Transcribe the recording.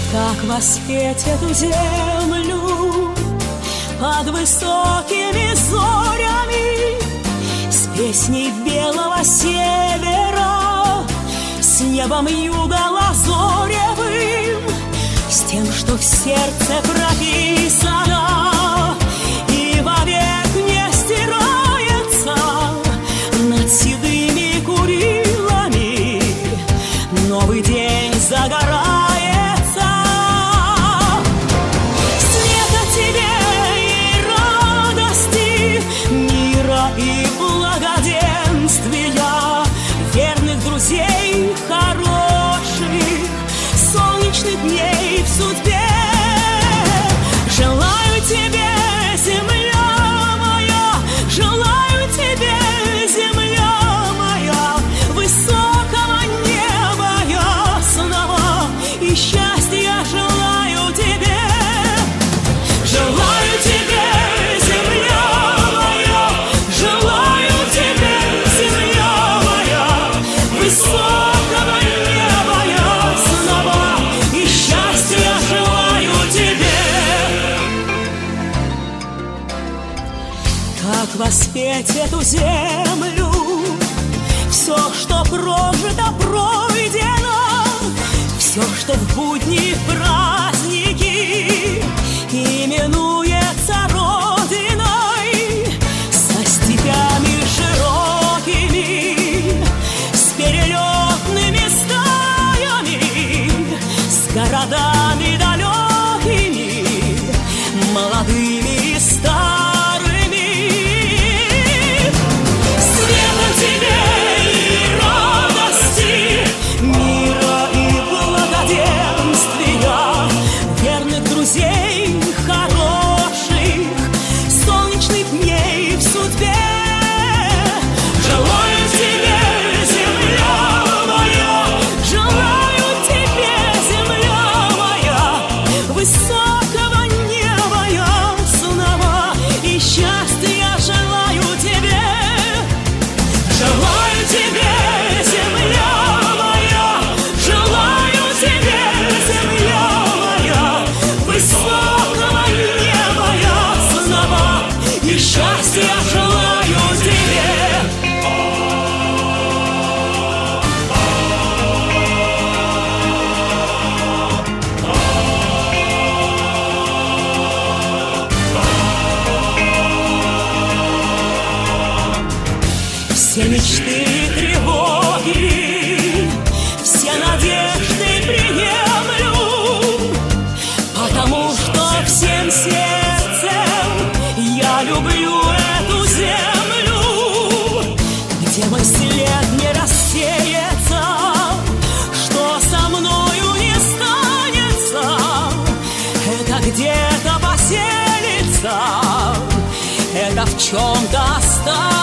Как воспеть эту землю под высокими зорями, с песней белого севера, с небом юга лазоревым, с тем, что в сердце прописано и вовек не стирается над седыми Курилами. Новый день загорается. Света тебе и радости, мира и благоденствия, верных друзей хороших, солнечных дней в судьбе. Желаю тебе, земля моя, желаю тебе, земля моя, высокого неба ясного и счастья желаю тебе. Желаю тебе, земля моя, желаю тебе, земля моя, высокого неба ясного и счастья желаю тебе. Как воспеть эту землю? Все, что прожито, пройдено, все, что в будни, в праздники именуется родиной, со степями широкими, с перелетными стаями, с городами далекими, молодыми и старыми. Света тебе и радости, мира и благоденствия, верных друзей хороших, солнечных дней в судьбе. Желаю тебе, земля моя, желаю тебе, земля моя, высокого неба ясного и счастья желаю тебе. Желаю тебе, земля моя, желаю тебе, земля моя, высокого неба ясного и счастья желаю тебе. Все мечты и тревоги, все надежды приемлю, потому что всем сердцем я люблю эту землю, где мой след не рассеется, что со мною не станется, это где-то поселится, это в чем-то останется.